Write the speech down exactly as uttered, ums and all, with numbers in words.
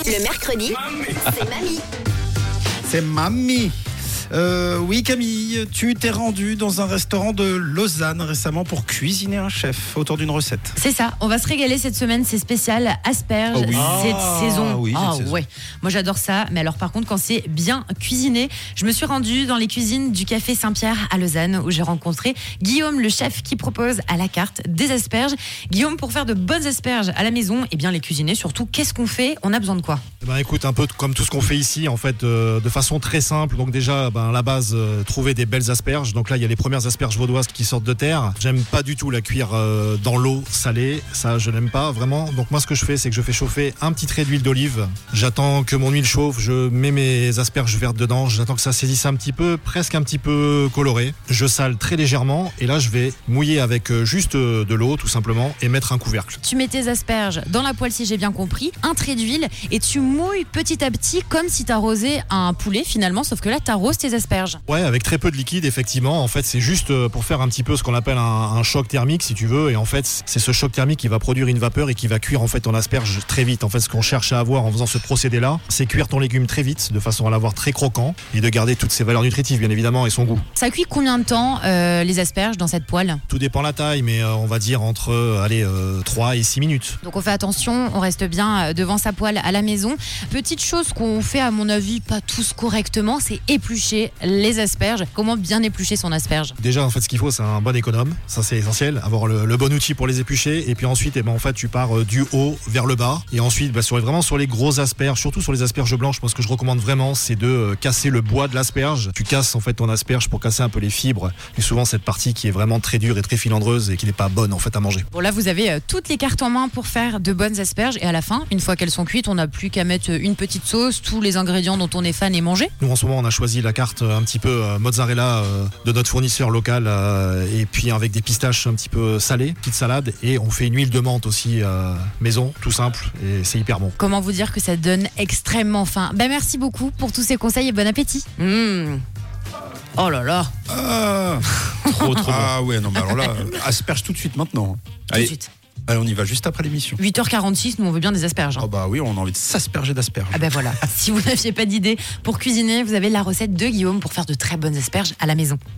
Le mercredi, c'est Mamie. C'est Mamie. Euh, oui Camille, tu t'es rendue dans un restaurant de Lausanne récemment pour cuisiner un chef autour d'une recette. C'est ça, on va se régaler cette semaine, c'est spécial asperges, Oh oui. cette Ah, saison. oui, cette Ah saison. ouais, moi j'adore ça, mais alors par contre quand c'est bien cuisiné, je me suis rendue dans les cuisines du Café Saint-Pierre à Lausanne où j'ai rencontré Guillaume, le chef qui propose à la carte des asperges. Guillaume, pour faire de bonnes asperges à la maison et bien les cuisiner, surtout qu'est-ce qu'on fait? On a besoin de quoi? Eh ben, écoute, un peu comme tout ce qu'on fait ici, en fait, euh, de façon très simple. Donc déjà, ben, à la base, euh, trouver des belles asperges. Donc là, il y a les premières asperges vaudoises qui sortent de terre. J'aime pas du tout la cuire euh, dans l'eau salée. Ça, je n'aime pas vraiment. Donc moi, ce que je fais, c'est que je fais chauffer un petit trait d'huile d'olive. J'attends que mon huile chauffe. Je mets mes asperges vertes dedans. J'attends que ça saisisse un petit peu, presque un petit peu coloré. Je sale très légèrement. Et là, je vais mouiller avec euh, juste euh, de l'eau, tout simplement, et mettre un couvercle. Tu mets tes asperges dans la poêle si j'ai bien compris, un trait d'huile et tu mouilles petit à petit comme si t'arrosais un poulet finalement, sauf que là t'arroses tes asperges. Ouais, avec très peu de liquide, effectivement. En fait, c'est juste euh, pour faire un petit peu ce qu'on appelle un, un choc thermique, si tu veux. Et en fait, c'est ce choc thermique qui va produire une vapeur et qui va cuire en fait ton asperge très vite. En fait, ce qu'on cherche à avoir en faisant ce procédé-là, c'est cuire ton légume très vite, de façon à l'avoir très croquant et de garder toutes ses valeurs nutritives, bien évidemment, et son goût. Ça cuit combien de temps euh, les asperges dans cette poêle? Tout dépend la taille, mais euh, on va dire entre euh, allez, euh, trois et six minutes. Donc on fait attention, on reste bien devant sa poêle à la maison. Petite chose qu'on fait à mon avis pas tous correctement, c'est éplucher les asperges. Comment bien éplucher son asperge? Déjà, en fait, ce qu'il faut, c'est un bon économe. Ça, c'est essentiel. Avoir le, le bon outil pour les éplucher. Et puis ensuite, eh ben, en fait, tu pars euh, du haut vers le bas. Et ensuite, bah, sur, vraiment sur les grosses asperges, surtout sur les asperges blanches, moi, ce que je recommande vraiment, c'est de euh, casser le bois de l'asperge. Tu casses en fait ton asperge pour casser un peu les fibres. Et souvent, cette partie qui est vraiment très dure et très filandreuse et qui n'est pas bonne en fait à manger. Bon là, vous avez euh, toutes les cartes en main pour faire de bonnes asperges. Et à la fin, une fois qu'elles sont cuites, on n'a plus qu'à mettre une petite sauce, tous les ingrédients dont on est fan et manger. Nous, en ce moment, on a choisi la carte un petit peu euh, mozzarella euh, de notre fournisseur local euh, et puis avec des pistaches un petit peu salées, petite salade, et on fait une huile de menthe aussi euh, maison, tout simple, et c'est hyper bon. Comment vous dire que ça donne extrêmement faim? Ben merci beaucoup pour tous ces conseils et bon appétit. Mmh. Oh là là. Ah, Trop, trop bon. ah ouais, non mais alors là, asperge tout de suite maintenant. Tout de Allez, suite. allez, on y va juste après l'émission. huit heures quarante-six, nous on veut bien des asperges. hein. Oh bah oui, on a envie de s'asperger d'asperges. Ah ben voilà, si vous n'aviez pas d'idée pour cuisiner, vous avez la recette de Guillaume pour faire de très bonnes asperges à la maison.